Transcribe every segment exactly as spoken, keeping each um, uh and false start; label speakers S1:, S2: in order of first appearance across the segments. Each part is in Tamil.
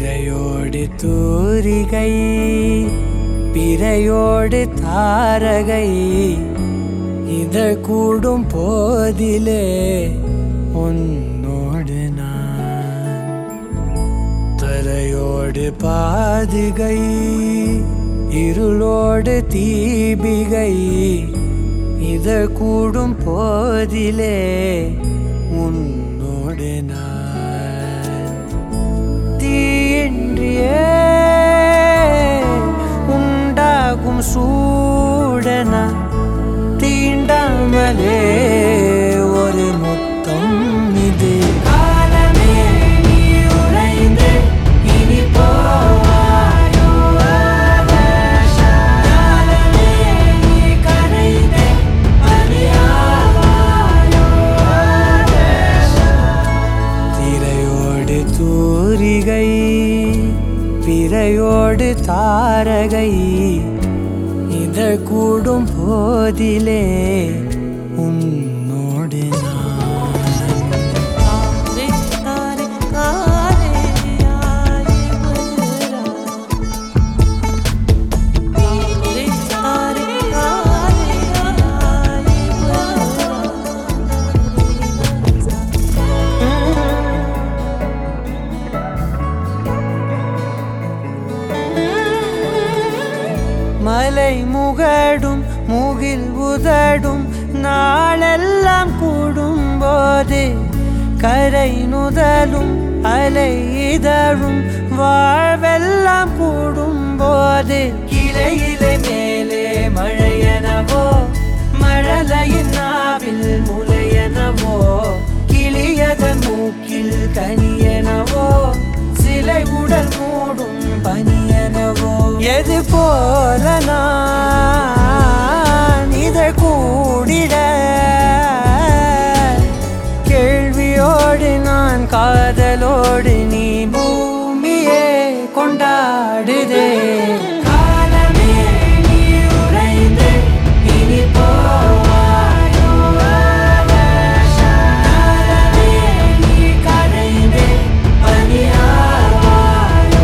S1: திரையோடு தூரிகை பிறையோடு தாரகை இதழ் கூடும் போதிலே உன்னோடு நான் தரையோடு பாதுகை இருளோடு தீபிகை இதழ் கூடும் போதிலே உன்னோடு நான் தீயின்றியே உண்டாகும் சூடன தீண்டாமலே ஒரு முத்தம் இது காலமே நீ உறைந்து இனி போவாயோ காலமே நீ கரைந்து பனியாவாயோ திரையோடு தூரிகை பிறையோடு தாரகை இதழ் கூடும் போதிலே உன்னோடு மலை முகடும் முகில் உதடும் நாளெல்லாம் கூடும் போது கரை நுதலும் அலை இதழும் வாழ்வெல்லாம் கூடும் போது கிளையிலே மேலே மழையனவோ மழலையின் நாவில் முளையனவோ கிளியதன் மூக்கில் கனியனவோ சிலை உடல் மூடும் பனியனவோ எது போல நான் இதழ் கூடிட கேள்வியோடு நான் காதலோடு நீ பூமியே கொண்டாடுதே காலமே நீ உறைந்து இனி போவாயோ காலமே நீ கரைந்து பனியாவாயோ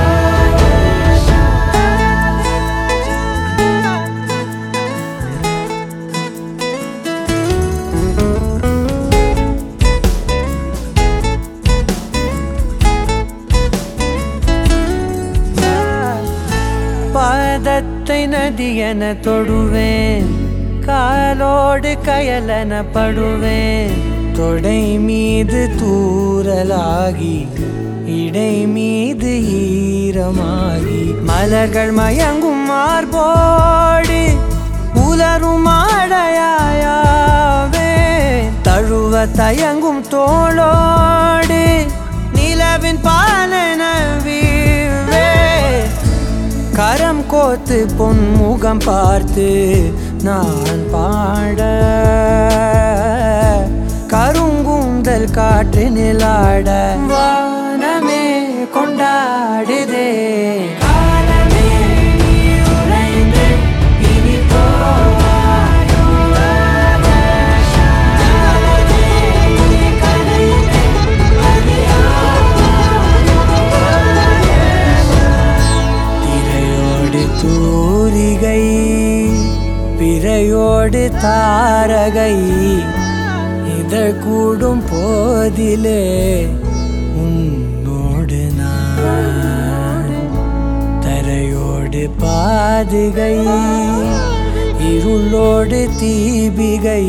S1: பாதத்தை நதியென தொடுவேன் காலோடு கயலென படுவேன் தொடை மீது தூறலாகி இடை மீது ஈரமாகி மலர்கள் மயங்கும் மார்போடு உலரும் ஆடையாயாவே தழுவ தயங்கும் தோளோடு நிலவின் பாலன வீழ்வே கரம் கோத்து பொன்முகம் பார்த்து நான் பாட கருங்கூந்தல் காற்று நிலாட வானமே கொண்டாடுதே காலமே நீ உறைந்து இனி போவாயோ காலமே நீ கரைந்து பனியாவாயோ தூரிகை பிறையோடு தாரகை இதழ் கூடும் போதிலே உன்னோடு நான் தரையோடு பாதுகை இருளோடு தீபிகை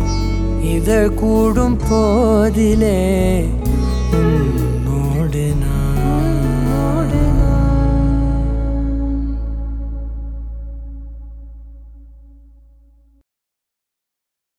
S1: இதழ் கூடும் போதிலே உன்னோடு நான்